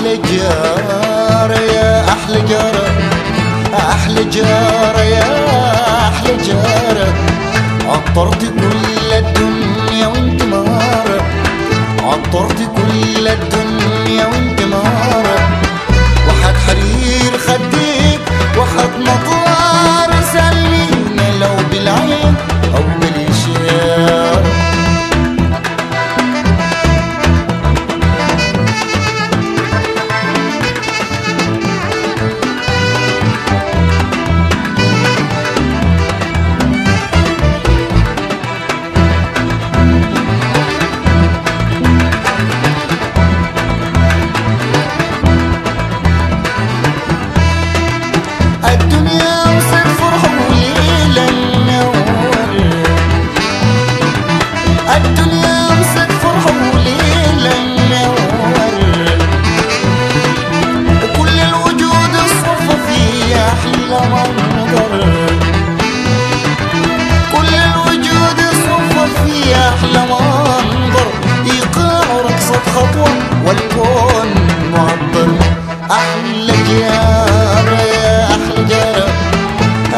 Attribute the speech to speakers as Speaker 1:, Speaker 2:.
Speaker 1: أحلى جارة يا أحلى جارة، أحلى جارة يا أحلى جارة، عطرت كل الدنيا وانت مهارة، عطرت كل الدنيا وانت مهارة، وحد حرير خديك وحد مطار سلمينا لو بالعين أو بالإشارة. كل الوجود صفى في أحلى منظر، إيقاع رقصة خطوة والكون معبر. أحلى جارة